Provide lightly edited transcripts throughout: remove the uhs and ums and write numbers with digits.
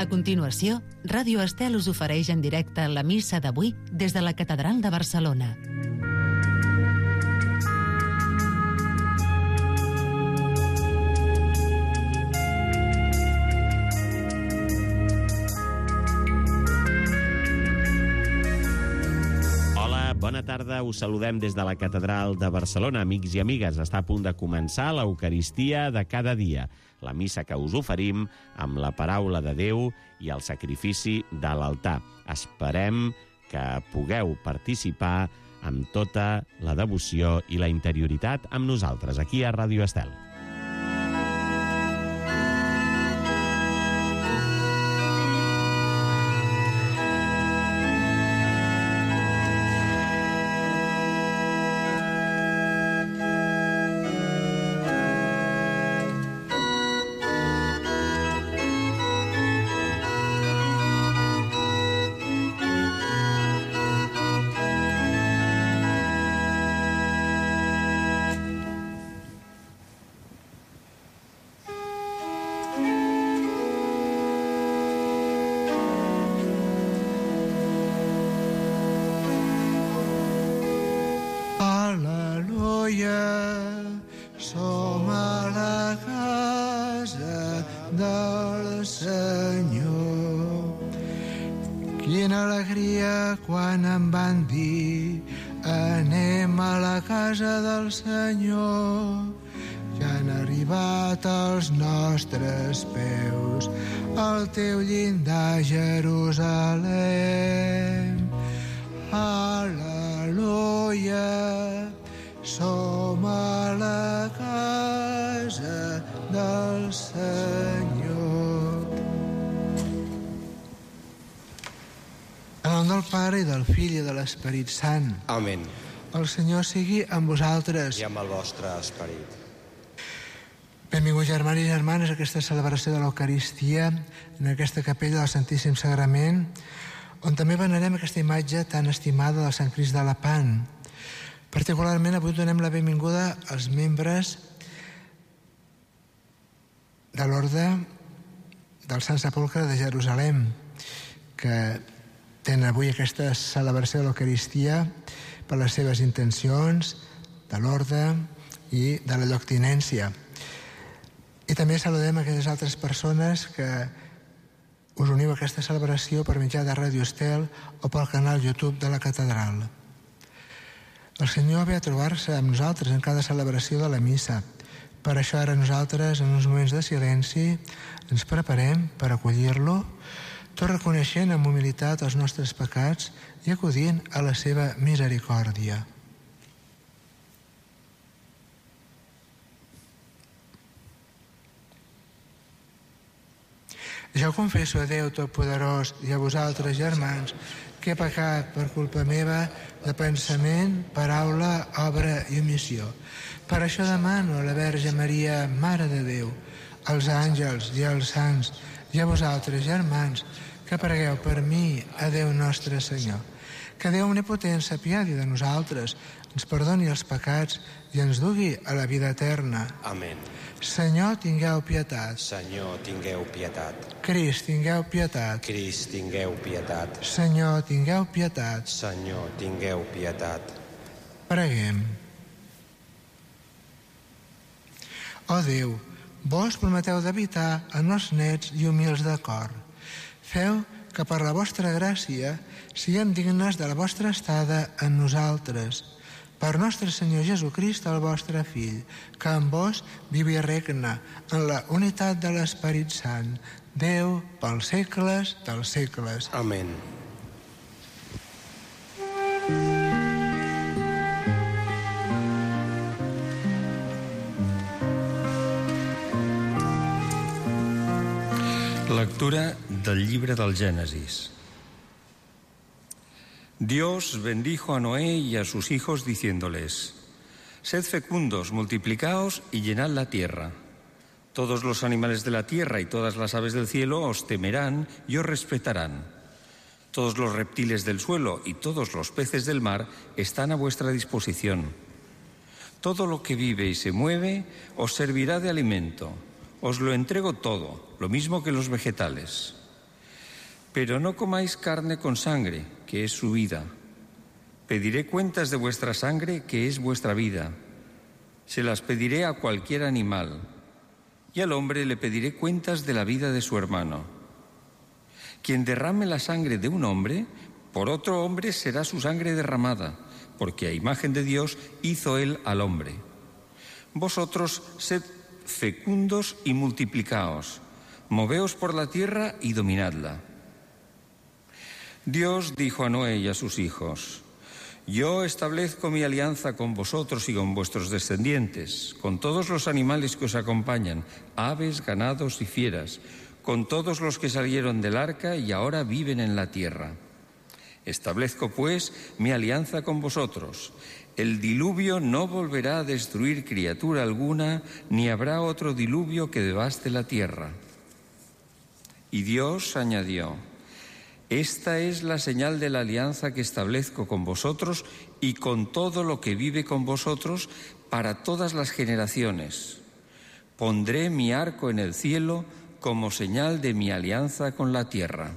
continuació, Ràdio Estel us ofereix en directe la missa d'avui des de la Catedral de Barcelona. Bona tarda, us saludem des de la Catedral de Barcelona. Amics i amigues, està a punt de començar l'Eucaristia de cada dia, la missa que us oferim amb la paraula de Déu i el sacrifici de l'altar. Esperem que pugueu participar amb tota la devoció i la interioritat amb nosaltres, aquí a Ràdio Estel. Som a la casa del Senyor. Quina alegria quan em van dir anem a la casa del Senyor. Ja han arribat als nostres peus al teu llindar, Jerusalem. Al·leluia, som a la casa del Senyor. En nom del Pare, i del Fill, i de l'Esperit Sant. Amén. El Senyor sigui amb vosaltres. I amb el vostre esperit. Benvinguts, germans i germanes, a aquesta celebració de l'Eucaristia, en aquesta capella del Santíssim Sagrament, on també venerem aquesta imatge tan estimada del Sant Crist de Lepant. Particularment avui donem la benvinguda als membres de l'Orde del Sant Sepulcre de Jerusalem, que tenen avui aquesta celebració de l'Eucaristia per les seves intencions, de l'Orde i de la lloctinència. I també saludem aquelles altres persones que us uniu a aquesta celebració per mitjà de Ràdio Estel o pel canal YouTube de la Catedral. El Senyor ve a trobar-se amb nosaltres en cada celebració de la missa. Per això ara nosaltres, en uns moments de silenci, ens preparem per acollir-lo, tot reconeixent amb humilitat els nostres pecats i acudint a la seva misericòrdia. Jo confesso a Déu Totpoderós i a vosaltres, germans, que he pecat per culpa meva de pensament, paraula, obra i omissió. Per això demano a la Verge Maria, Mare de Déu, als àngels i als sants, i a vosaltres, germans, que pregueu per mi a Déu nostre Senyor. Que Déu omnipotent s'apiadi de nosaltres, ens perdoni els pecats i ens dugui a la vida eterna. Amén. Senyor, tingueu pietat. Senyor, tingueu pietat. Crist, tingueu pietat. Crist, tingueu pietat. Senyor, tingueu pietat. Senyor, tingueu pietat. Preguem. Ó Déu, vos prometeu d'habitar en els nets i humils de cor. Feu que per la vostra gràcia siguem dignes de la vostra estada en nosaltres. Per nostre Senyor Jesucrist, el vostre Fill, que amb vos viu i regna en la unitat de l'Esperit Sant, Déu pels segles dels segles. Amén. Lectura del llibre del Génesis. Dios bendijo a Noé y a sus hijos diciéndoles: Sed fecundos, multiplicaos y llenad la tierra. Todos los animales de la tierra y todas las aves del cielo os temerán y os respetarán. Todos los reptiles del suelo y todos los peces del mar están a vuestra disposición. Todo lo que vive y se mueve os servirá de alimento. Os lo entrego todo, lo mismo que los vegetales. Pero no comáis carne con sangre, que es su vida. Pediré cuentas de vuestra sangre, que es vuestra vida. Se las pediré a cualquier animal, y al hombre le pediré cuentas de la vida de su hermano. Quien derrame la sangre de un hombre, por otro hombre será su sangre derramada, porque a imagen de Dios hizo él al hombre. Vosotros sed fecundos y multiplicaos, moveos por la tierra y dominadla. Dios dijo a Noé y a sus hijos: Yo establezco mi alianza con vosotros y con vuestros descendientes, con todos los animales que os acompañan, aves, ganados y fieras, con todos los que salieron del arca y ahora viven en la tierra. Establezco, pues, mi alianza con vosotros. El diluvio no volverá a destruir criatura alguna, ni habrá otro diluvio que devaste la tierra. Y Dios añadió: Esta es la señal de la alianza que establezco con vosotros y con todo lo que vive con vosotros para todas las generaciones. Pondré mi arco en el cielo como señal de mi alianza con la tierra.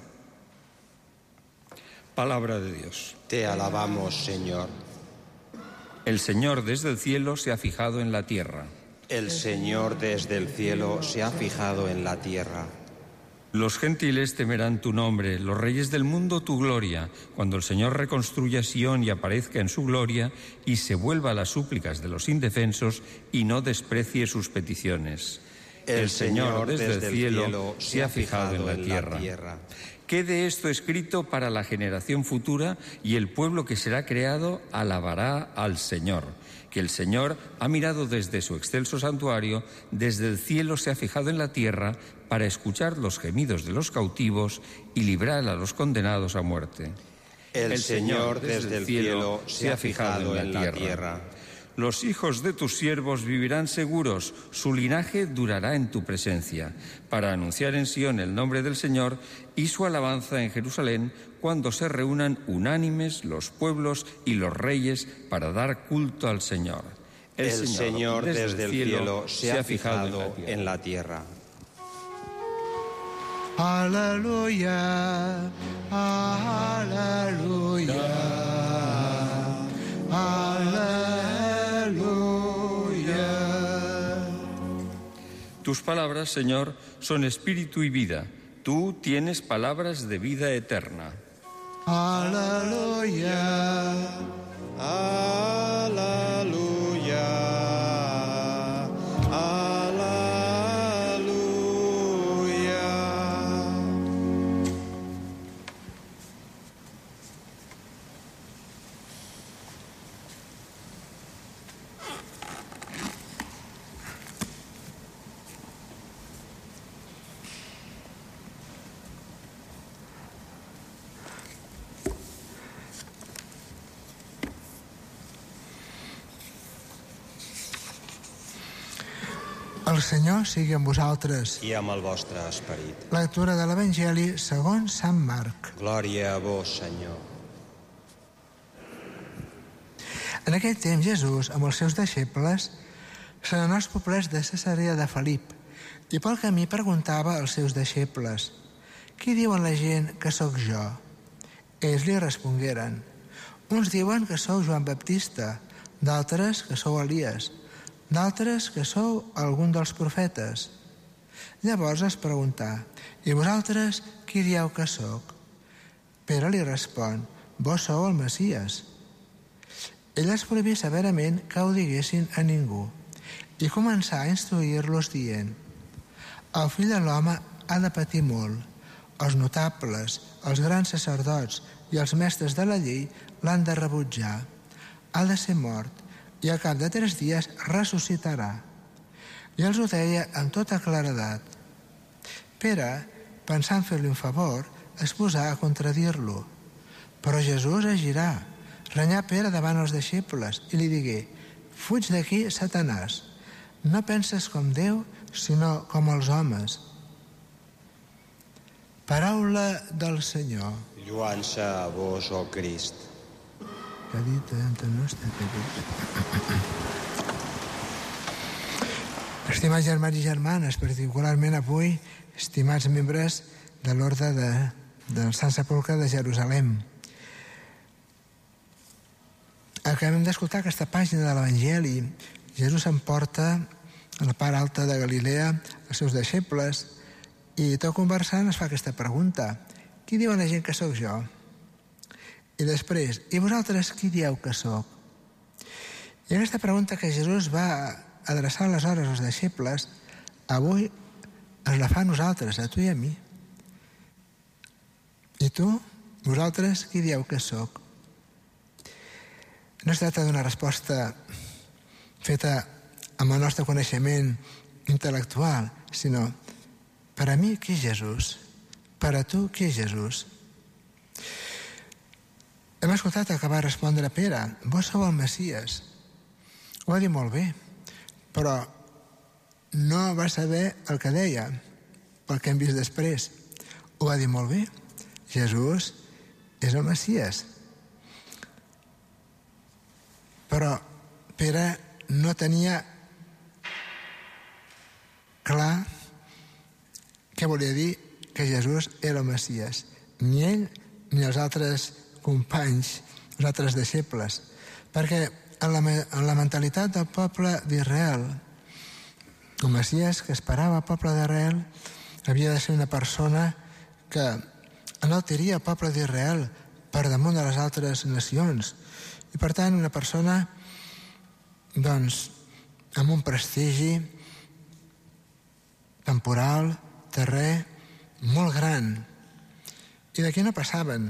Palabra de Dios. Te alabamos, Señor. El Señor desde el cielo se ha fijado en la tierra. El Señor desde el cielo se ha fijado en la tierra. Los gentiles temerán tu nombre, los reyes del mundo tu gloria, cuando el Señor reconstruya Sión y aparezca en su gloria y se vuelva a las súplicas de los indefensos y no desprecie sus peticiones. El Señor desde el cielo se ha fijado en la tierra. Quede esto escrito para la generación futura y el pueblo que será creado alabará al Señor. Que el Señor ha mirado desde su excelso santuario, desde el cielo se ha fijado en la tierra para escuchar los gemidos de los cautivos y librar a los condenados a muerte. El Señor desde el cielo se ha fijado en la tierra. Los hijos de tus siervos vivirán seguros, su linaje durará en tu presencia, para anunciar en Sión el nombre del Señor y su alabanza en Jerusalén, cuando se reúnan unánimes los pueblos y los reyes para dar culto al Señor. El Señor desde el cielo se ha fijado en la tierra. Aleluya, aleluya, aleluya. Tus palabras, Señor, son espíritu y vida. Tú tienes palabras de vida eterna. Aleluya, Aleluya, aleluya. el Senyor sigui amb vosaltres. I amb el vostre esperit. Lectura de l'Evangeli segons Sant Marc. Glòria a vos, Senyor. En aquell temps Jesús, amb els seus deixebles, se n'anà als poblets de Cesarea de Felip i pel camí preguntava als seus deixebles: «Qui diuen la gent que sóc jo?» Ells li respongueren: «Uns diuen que sou Joan Baptista, d'altres que sou Elies, d'altres que sou algun dels profetes». Llavors es preguntà: «I vosaltres qui dieu que sóc?» Pere li respon: «Vos sou el Messies». Ell els prohibí severament que ho diguessin a ningú i començà a instruir-los dient: «El fill de l'home ha de patir molt. Els notables, els grans sacerdots i els mestres de la llei l'han de rebutjar. Ha de ser mort i al cap de 3 dies ressuscitarà». I els ho deia amb tota claredat. Pere, pensant fer-li un favor, es posà a contradir-lo. Però Jesús es girà, renyà Pere davant els deixebles i li digué: «Fuig d'aquí, Satanàs. No penses com Déu, sinó com els homes». Paraula del Senyor. Lluança a vos, oh Crist. Que ha dit entre nostre Estimats germans i germanes, particularment avui, estimats membres de l'Orde de del Sant Sepulcre de Jerusalem. Acabem d'escoltar aquesta pàgina de l'Evangeli. Jesús s'emporta a la part alta de Galilea els seus deixebles i tot conversant es fa aquesta pregunta: qui diu la gent que sóc jo? I després, i vosaltres qui dieu que sóc? I aquesta pregunta que Jesús va adreçar aleshores als deixebles, avui ens la fa a nosaltres, a tu i a mi. I tu, vosaltres qui dieu que sóc? No es tracta d'una resposta feta amb el nostre coneixement intel·lectual, sinó per a mi qui és Jesús? Per a tu qui és Jesús? Hem escoltat el que va respondre Pere: vos sou el Messies. Ho va dir molt bé, però no va saber el que deia, pel que hem vist després. Ho va dir molt bé. Jesús és el Messies. Però Pere no tenia clar què volia dir que Jesús era el Messies. Ni ell ni els altres companys, els altres deixebles. Perquè en la mentalitat del poble d'Israel, el Messies que esperava el poble d'Israel havia de ser una persona que enaltiria el poble d'Israel per damunt de les altres nacions. I per tant una persona doncs amb un prestigi temporal, terrer, molt gran. I d'aquí no passaven.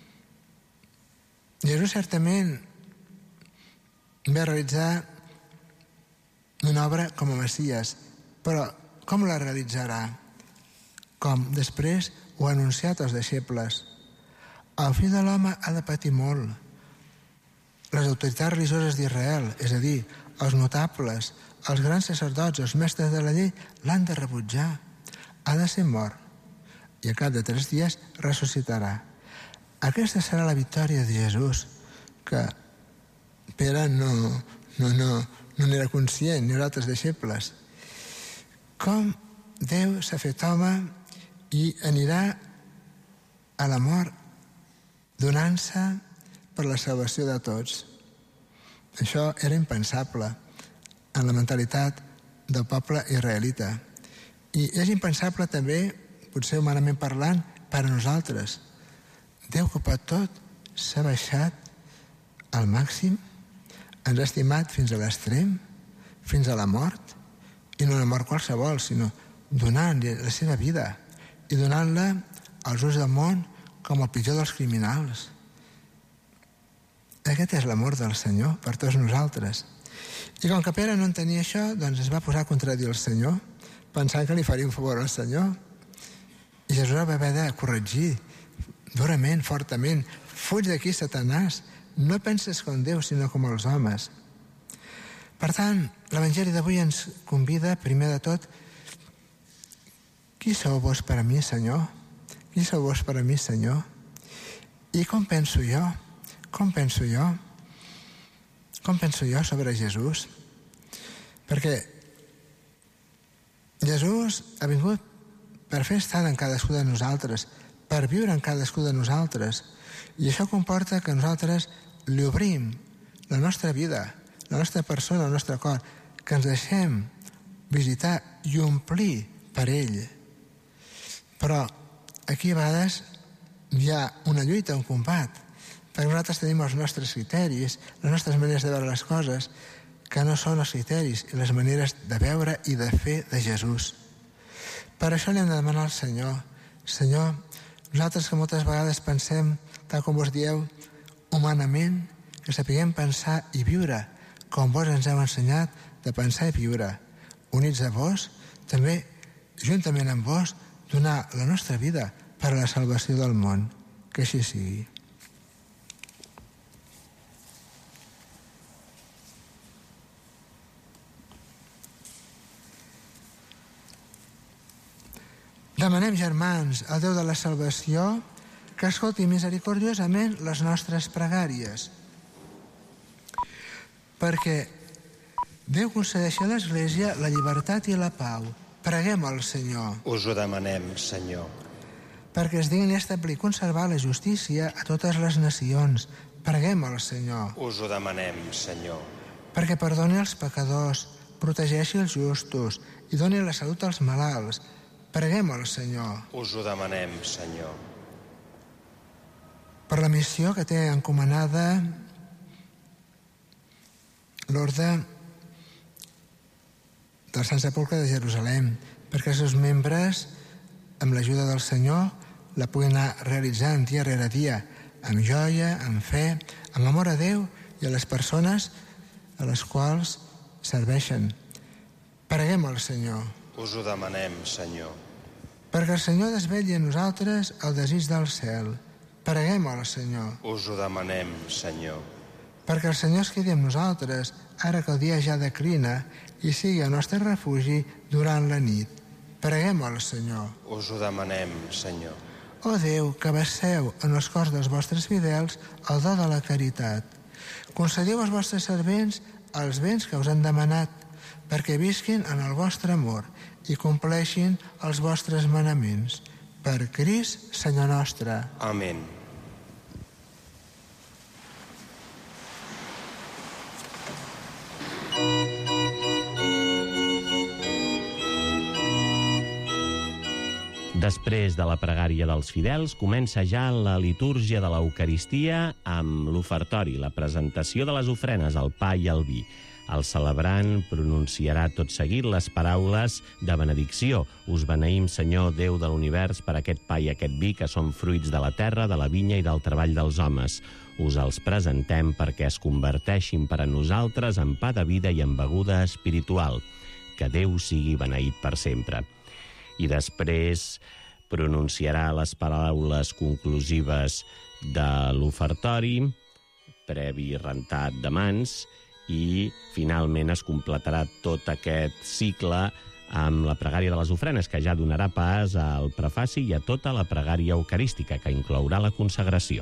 Jesús certament va realitzar una obra com a Messies, però com la realitzarà? Com després ho ha anunciat als deixebles. El fill de l'home ha de patir molt. Les autoritats religioses d'Israel, és a dir, els notables, els grans sacerdots, els mestres de la llei, l'han de rebutjar. Ha de ser mort. I al cap de 3 dies ressuscitarà. Aquesta serà la victòria de Jesús, que Pere no n'era conscient, ni els altres deixebles. Com Déu s'ha fet home i anirà a la mort donant-se per la salvació de tots. Això era impensable en la mentalitat del poble israelita. I és impensable també, potser humanament parlant, per a nosaltres. Déu que ho pot tot s'ha baixat al màxim, ens ha estimat fins a l'extrem, fins a la mort, i no una mort qualsevol, sinó donant la seva vida i donant-la als ulls del món com el pitjor dels criminals. Aquest és l'amor del Senyor per tots nosaltres. I com que Pere no entenia això, doncs es va posar a contradir el Senyor, pensant que li faria un favor al Senyor. I Jesús el va haver de corregir durament, fortament. Fuig d'aquí, Satanàs. No penses com Déu, sinó com els homes. Per tant, l'Evangeli d'avui ens convida, primer de tot, qui sou vos per a mi, Senyor? Qui sou vos per a mi, Senyor? I com penso jo? Com penso jo? Com penso jo sobre Jesús? Perquè Jesús ha vingut per fer estar en cadascú de nosaltres, per viure en cadascú de nosaltres. I això comporta que nosaltres li obrim la nostra vida, la nostra persona, el nostre cor, que ens deixem visitar i omplir per ell. Però aquí a vegades hi ha una lluita, un combat, perquè nosaltres tenim els nostres criteris, les nostres maneres de veure les coses, que no són els criteris i les maneres de veure i de fer de Jesús. Per això li hem de demanar al Senyor: Senyor, nosaltres que moltes vegades pensem, tal com vos dieu, humanament, que sapiguem pensar i viure com vos ens heu ensenyat de pensar i viure, units a vos, també, juntament amb vos, donar la nostra vida per a la salvació del món. Que així sigui. Demanem, germans, al Déu de la salvació que escolti misericordiosament les nostres pregàries, perquè Déu concedeixi a l'Església la llibertat i la pau. Preguem al Senyor. Us ho demanem, Senyor. perquè es digni establir i conservar la justícia a totes les nacions. Preguem al Senyor. Us ho demanem, Senyor. Perquè perdoni els pecadors, protegeixi els justos i doni la salut als malalts. Preguem al Senyor. Us ho demanem, Senyor. Per la missió que té encomanada l'Orde del Sant Sepulcre de Jerusalem, perquè els seus membres, amb l'ajuda del Senyor, la puguin anar realitzant dia rere dia, amb joia, amb fe, amb amor a Déu i a les persones a les quals serveixen. Preguem al Senyor. Us ho demanem, Senyor. Perquè el Senyor desvetlli a nosaltres el desig del cel. Preguem al Senyor. Us ho demanem, Senyor. Perquè el Senyor es quedi amb nosaltres, ara que el dia ja declina, i sigui el nostre refugi durant la nit. Preguem al Senyor. Us ho demanem, Senyor. Ó Déu, que vesseu en els cors dels vostres fidels el do de la caritat. Concediu als vostres servents els béns que us han demanat, perquè visquin en el vostre amor i compleixin els vostres manaments. Per Crist, Senyor nostre. Amén. Després de la pregària dels fidels, comença ja la litúrgia de l'Eucaristia amb l'ofertori, la presentació de les ofrenes, el pa i el vi. El celebrant pronunciarà tot seguit les paraules de benedicció. Us beneïm, Senyor, Déu de l'univers, per aquest pa i aquest vi que són fruits de la terra, de la vinya i del treball dels homes. Us els presentem perquè es converteixin per a nosaltres en pa de vida i en beguda espiritual. Que Déu sigui beneït per sempre. I després pronunciarà les paraules conclusives de l'ofertori, previ rentat de mans, i finalment es completarà tot aquest cicle amb la pregària de les ofrenes, que ja donarà pas al prefaci i a tota la pregària eucarística, que inclourà la consagració.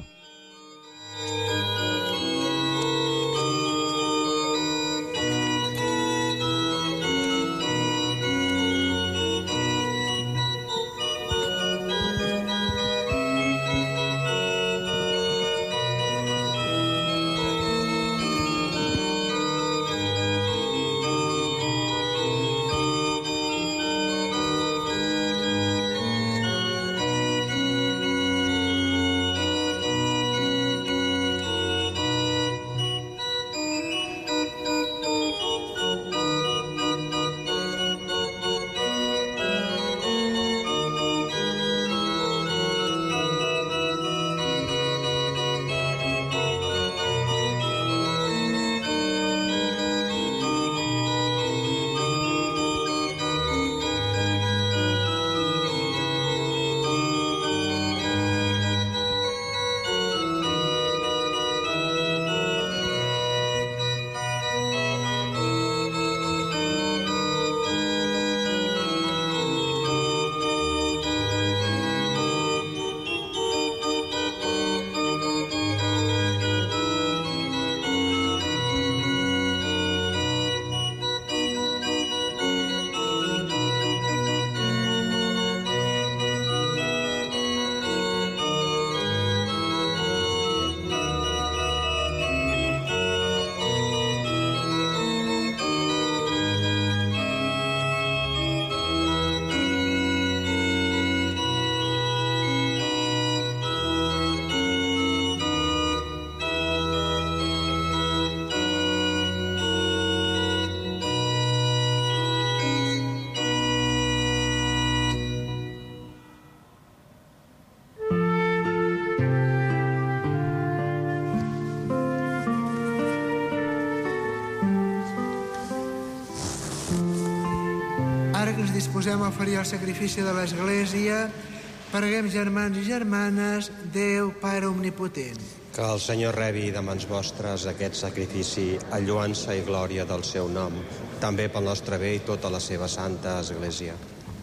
Ara que ens disposem a oferir el sacrifici de l'Església, preguem, germans i germanes, Déu, Pare Omnipotent. Que el Senyor rebi de mans vostres aquest sacrifici a lloança i glòria del seu nom, també pel nostre bé i tota la seva santa Església.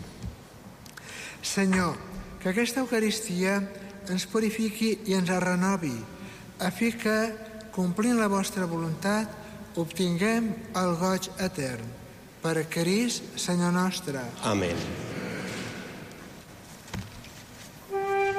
Senyor, que aquesta Eucaristia ens purifiqui i ens renovi, a fi que, complint la vostra voluntat, obtinguem el goig etern. Per Crist, Senyor nostre. Amén.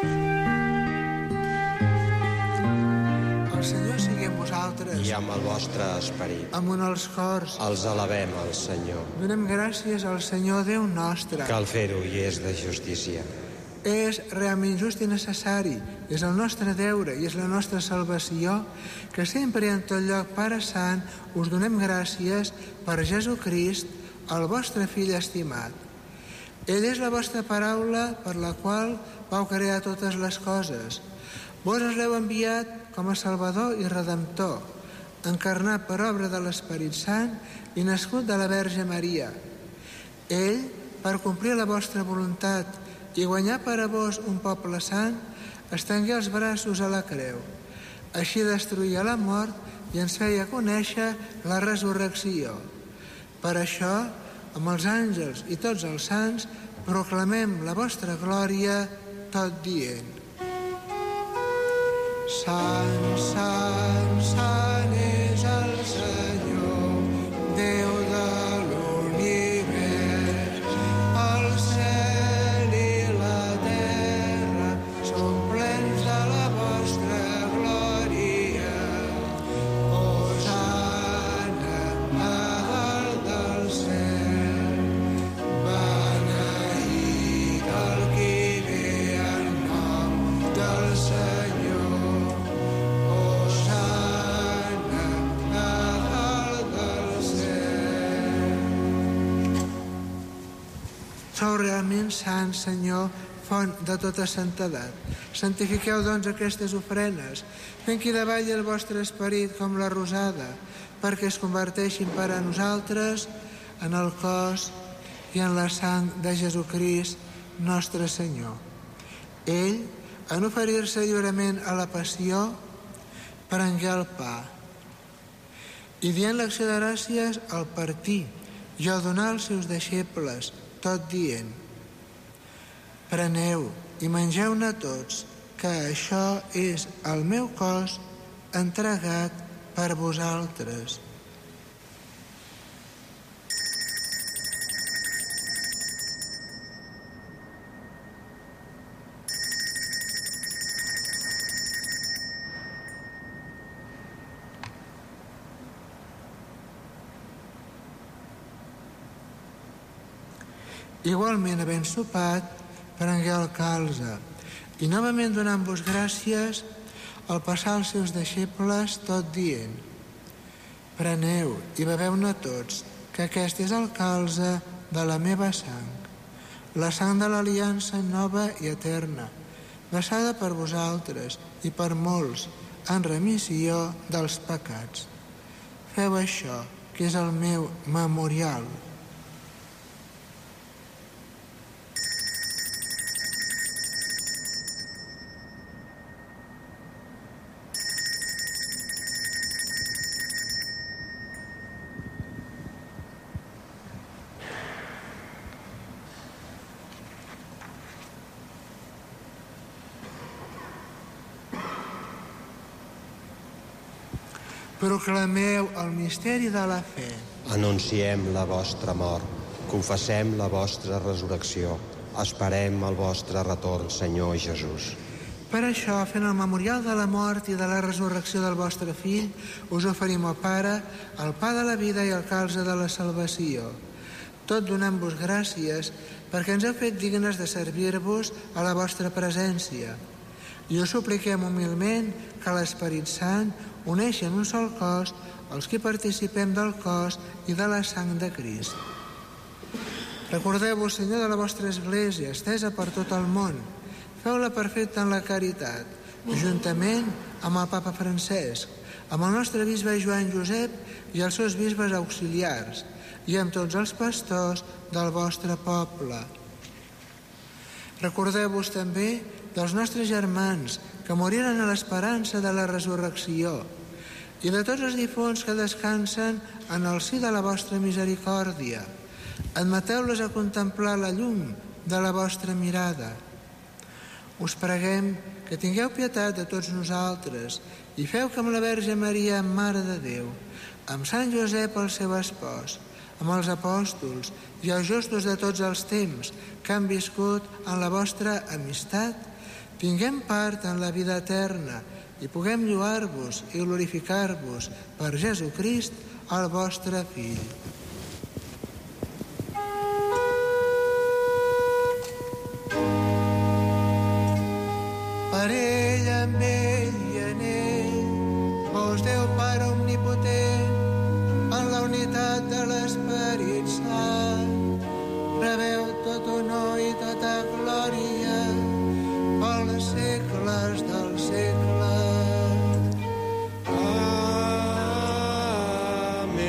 amb el vostre esperit. amunt els cors. Els alabem al Senyor. Donem gràcies al Senyor Déu nostre. Cal fer-ho i és de justícia. És realment just i necessari, és el nostre deure i és la nostra salvació, que sempre i en tot lloc, Pare Sant, us donem gràcies per Jesucrist, el vostre fill estimat. Ell és la vostra paraula per la qual vau crear totes les coses. Vos els l'heu enviat com a Salvador i Redemptor, encarnat per obra de l'Esperit Sant i nascut de la Verge Maria. Ell, per complir la vostra voluntat i guanyar per a vos un poble sant, estengué els braços a la creu. Així destruïa la mort i ens feia conèixer la resurrecció. Per això, amb els àngels i tots els sants, proclamem la vostra glòria, tot dient: Sant, Sant, Sant és el Senyor, Déu de l'univers. El cel i la terra són plens de la vostra glòria. Hosana a dalt del cel, beneït el qui ve en nom del Senyor. Hosana a dalt del cel. Sou realment sant, Senyor, font de tota santedat. Santifiqueu, doncs, aquestes ofrenes, fent que davalli el vostre esperit com la rosada, perquè es converteixin per a nosaltres en el cos i en la sang de Jesucrist, nostre Senyor. Ell, en oferir-se lliurement a la passió, prengué el pa i, dient l'acció de gràcies, el partí i el donà als seus deixebles, tot dient: Preneu i mengeu-ne tots, que això és el meu cos entregat per vosaltres. Igualment, havent sopat, prengué el calze i, novament donant-vos gràcies, el passà als seus deixebles, tot dient: Preneu i beveu-ne tots, que aquest és el calze de la meva sang, la sang de l'aliança nova i eterna, vessada per vosaltres i per molts en remissió dels pecats. Feu això, que és el meu memorial. Proclameu el misteri de la fe. Anunciem la vostra mort, confessem la vostra resurrecció, esperem el vostre retorn, Senyor Jesús. Per això, fent el memorial de la mort i de la resurrecció del vostre fill, us oferim, ó Pare, el pa de la vida i el calze de la salvació. Tot donant-vos gràcies perquè ens heu fet dignes de servir-vos a la vostra presència. I us supliquem humilment que l'Esperit Sant uneixi en un sol cos els que participem del cos i de la sang de Crist. Recordeu-vos, Senyor, de la vostra Església, estesa per tot el món. Feu-la perfecta en la caritat, juntament amb el Papa Francesc, amb el nostre bisbe Joan Josep i els seus bisbes auxiliars, i amb tots els pastors del vostre poble. Recordeu-vos també dels nostres germans que moriren a l'esperança de la resurrecció i de tots els difunts que descansen en el si de la vostra misericòrdia. Admeteu-les a contemplar la llum de la vostra mirada. Us preguem que tingueu pietat de tots nosaltres i feu que amb la Verge Maria, Mare de Déu, amb Sant Josep, el seu espòs, amb els apòstols i els justos de tots els temps que han viscut en la vostra amistat, tinguem part en la vida eterna i puguem lloar-vos i glorificar-vos per Jesucrist, el vostre Fill. Per ell, amb ell i en ell, vos Déu Pare omnipotent, en la unitat de l'Esperit Sant, rebeu tot honor i tota glòria pels segles dels segles. Amén.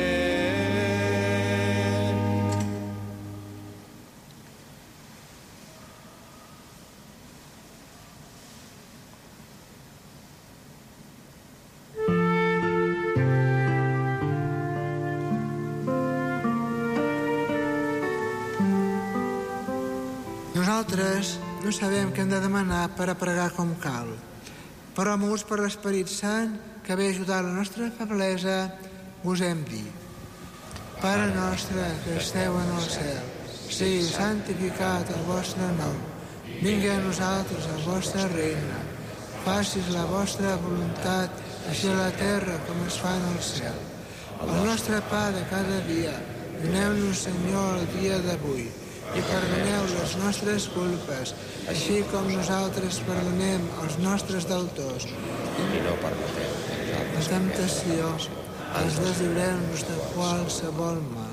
Nosaltres no sabem què hem de demanar per a pregar com cal, però moguts per l'Esperit Sant, que ve a ajudar la nostra feblesa, us hem dit: Pare nostre que esteu en el cel, sigui santificat el vostre nom, vingui a nosaltres el vostre regne, facis la vostra voluntat, així a la terra com es fa en el cel. El nostre pa de cada dia, doneu-nos, Senyor, el dia d'avui, i perdoneu les nostres culpes, així com nosaltres perdonem als nostres deutors. I no permeteu la temptació, ens deslliureu-nos de qualsevol mal.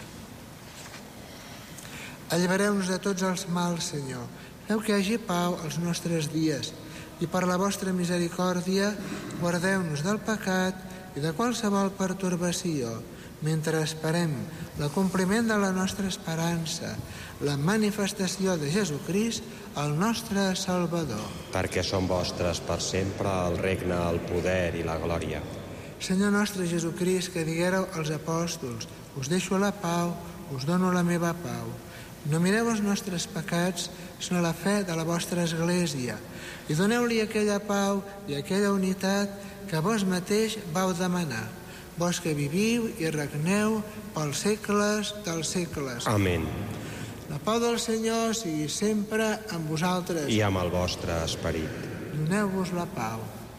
Allibereu-nos de tots els mals, Senyor. Feu que hi hagi pau als nostres dies i per la vostra misericòrdia guardeu-nos del pecat i de qualsevol pertorbació, mentre esperem l'acompliment de la nostra esperança, la manifestació de Jesucrist, el nostre Salvador. perquè són vostres per sempre el regne, el poder i la glòria. Senyor nostre Jesucrist, que diguéreu als apòstols: us deixo la pau, us dono la meva pau. No mireu els nostres pecats, sinó la fe de la vostra Església, i doneu-li aquella pau i aquella unitat que vos mateix vau demanar, vos que viviu i regneu pels segles dels segles. Amén. La pau del Senyor sigui sempre amb vosaltres. I amb el vostre esperit. Doneu-vos la pau.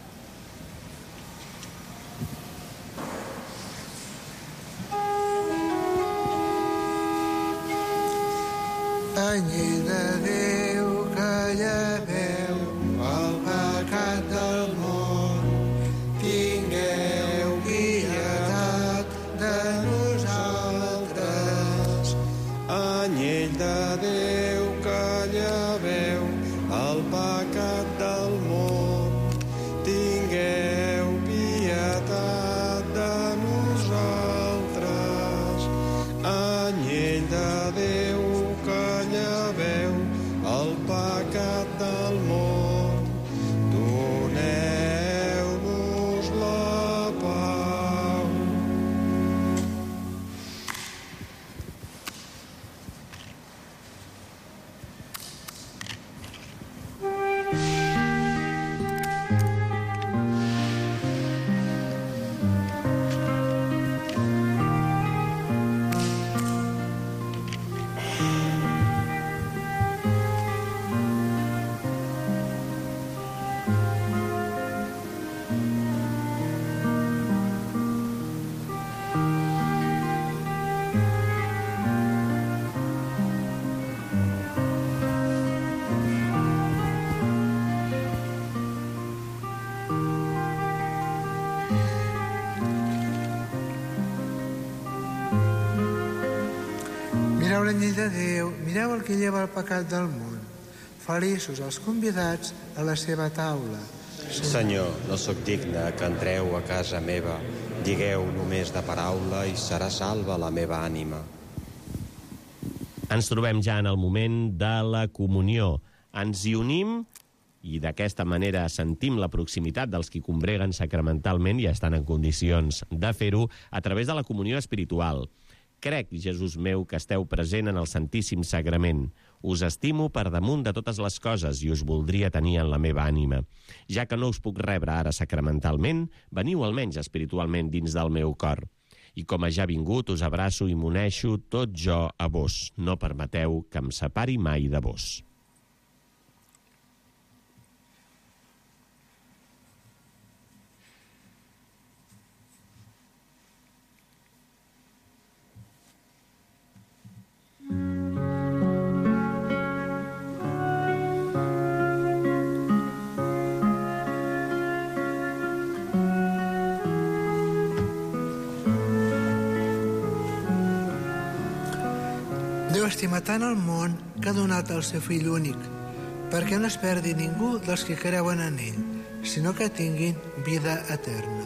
Anyell de Déu que lleveu el pecat del món, tingueu pietat de nosaltres. Anyell de Déu que lleveu el pecat del món, tingueu pietat de nosaltres. Anyell de Déu que lleveu el pecat del món, doneu-nos la pau. Mireu l'anyell de Déu, mireu el que lleva el pecat del món. Feliços els convidats a la seva taula. Senyor, no sóc digne que entreu a casa meva. Digueu només de paraula i serà salva la meva ànima. Ens trobem ja en el moment de la comunió. Ens hi unim i d'aquesta manera sentim la proximitat dels qui combreguen sacramentalment i estan en condicions de fer-ho a través de la comunió espiritual. Crec, Jesús meu, que esteu present en el Santíssim Sagrament. Us estimo per damunt de totes les coses i us voldria tenir en la meva ànima. Ja que no us puc rebre ara sacramentalment, veniu almenys espiritualment dins del meu cor. I com a ja vingut, us abraço i m'uneixo tot jo a vos. No permeteu que em separi mai de vos. Déu estima tant el món que ha donat el seu fill únic, perquè no es perdi ningú dels que creuen en ell, sinó que tinguin vida eterna.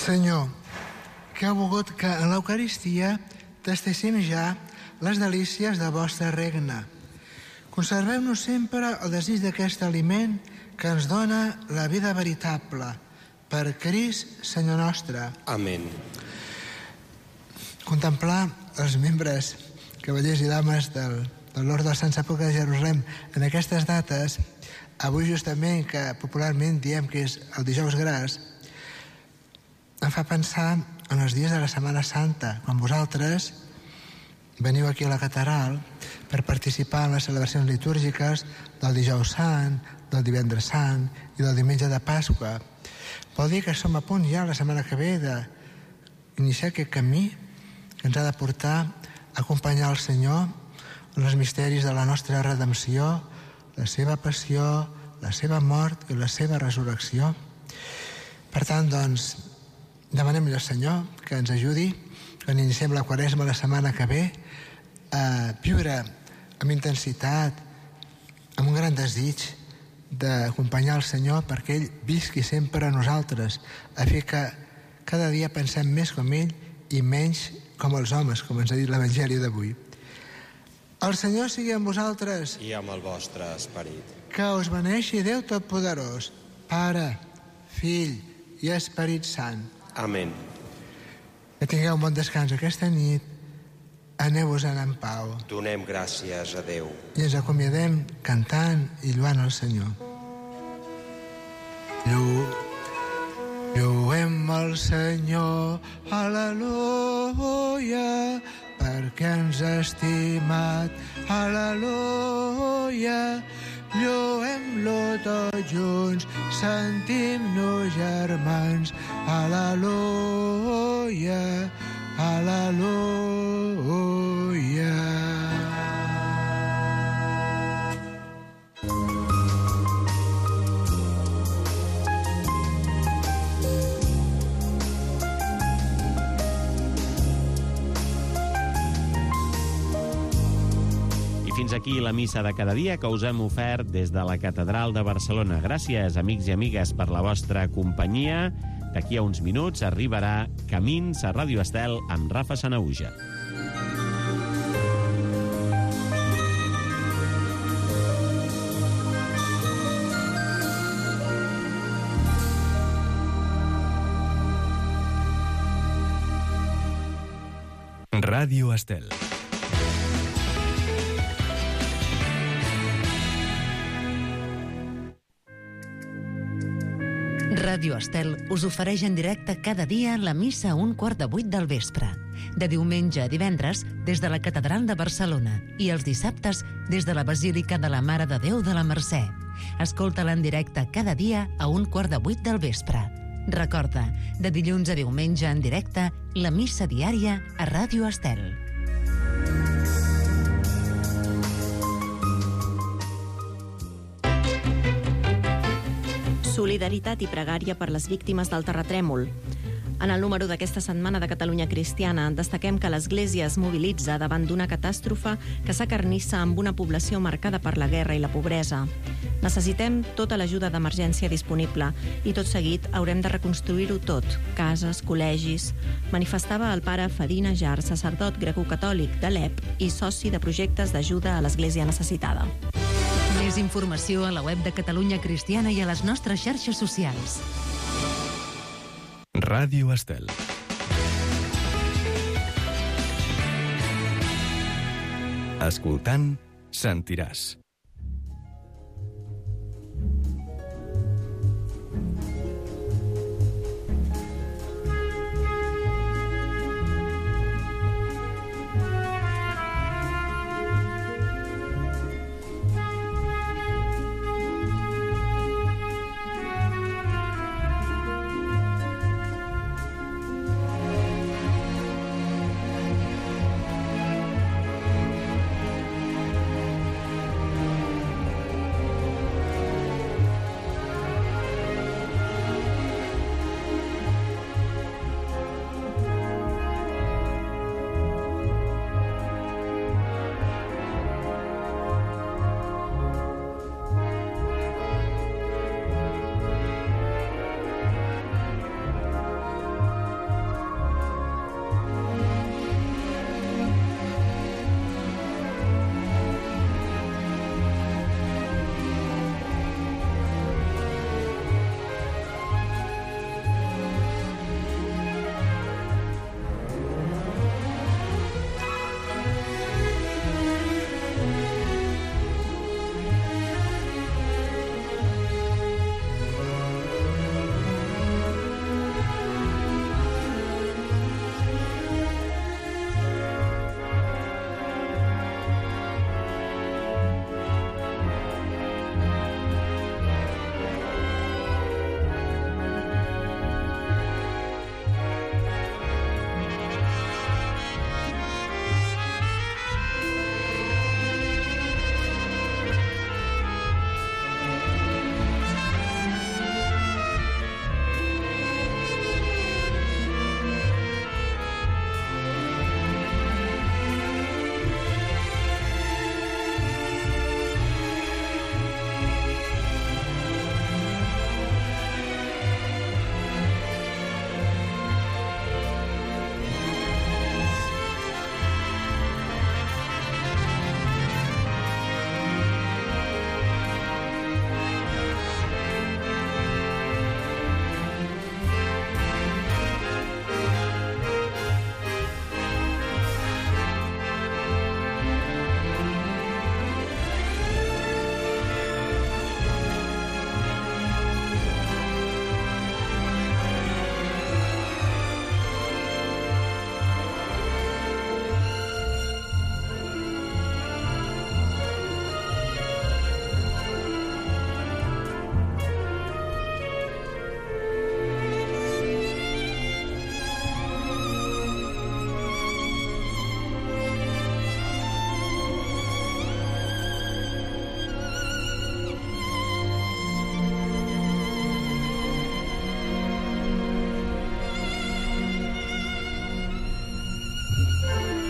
Senyor, que heu volgut que en l'Eucaristia tastéssim ja les delícies del vostre regne. Conserveu-nos sempre el desig d'aquest aliment que ens dona la vida veritable. Per Crist, Senyor nostre. Amén. Contemplar els membres, cavallers i dames de l'Orde del Sant Sepulcre de Jerusalem en aquestes dates, avui justament, que popularment diem que és el dijous gras, em fa pensar en els dies de la Setmana Santa, quan vosaltres veniu aquí a la catedral per participar en les celebracions litúrgiques del dijous sant, del divendres sant i del diumenge de Pasqua. Vol dir que som a punt ja la setmana que ve d'iniciar aquest camí que ens ha de portar a acompanyar el Senyor en els misteris de la nostra redempció, la seva passió, la seva mort i la seva resurrecció. Per tant, doncs, demanem-li al Senyor que ens ajudi quan iniciem la Quaresma la setmana que ve a viure amb intensitat, amb un gran desig d'acompanyar el Senyor perquè ell visqui sempre a nosaltres, a fer que cada dia pensem més com ell i menys com els homes, com ens ha dit l'Evangeli d'avui. El Senyor sigui amb vosaltres. I amb el vostre esperit. Que us beneixi Déu Totpoderós, Pare, Fill i Esperit Sant. Amén. Que tingueu un bon descans aquesta nit. Aneu-vos-en en pau. Donem gràcies a Déu. I ens acomiadem cantant i lluant el Senyor. Lluem el Senyor, aleluia, perquè ens ha estimat, aleluia. Lluem-lo tots junts, sentim-nos germans, aleluia, aleluia. Fins aquí la missa de cada dia que us hem ofert des de la Catedral de Barcelona. Gràcies, amics i amigues, per la vostra companyia. D'aquí a uns minuts arribarà Camins a Ràdio Estel amb Rafa Sanahuja. Ràdio Estel. Ràdio Estel us ofereix en directe cada dia la missa a 7:15 del vespre. De diumenge a divendres, des de la Catedral de Barcelona, i els dissabtes, des de la Basílica de la Mare de Déu de la Mercè. Escolta-la en directe cada dia a 7:15 del vespre. Recorda, de dilluns a diumenge en directe, la missa diària a Ràdio Estel. Solidaritat i pregària per les víctimes del terratrèmol. En el número d'aquesta setmana de Catalunya Cristiana destaquem que l'Església es mobilitza davant d'una catàstrofe que s'acarnissa amb una població marcada per la guerra i la pobresa. Necessitem tota l'ajuda d'emergència disponible i tot seguit haurem de reconstruir-ho tot, cases, col·legis. Manifestava el pare Fadina Jar, sacerdot grecocatòlic d'Alep i soci de projectes d'ajuda a l'Església necessitada. Més informació a la web de Catalunya Cristiana i a les nostres xarxes socials. Ràdio Estel. Escoltant, sentiràs. Thank you.